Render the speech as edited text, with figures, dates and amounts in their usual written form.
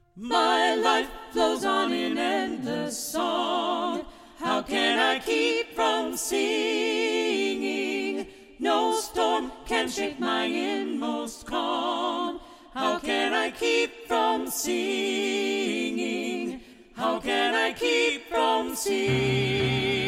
My life flows on in endless song. How can I keep from singing? No storm can shake my inmost calm. How can I keep from singing? How can I keep from singing?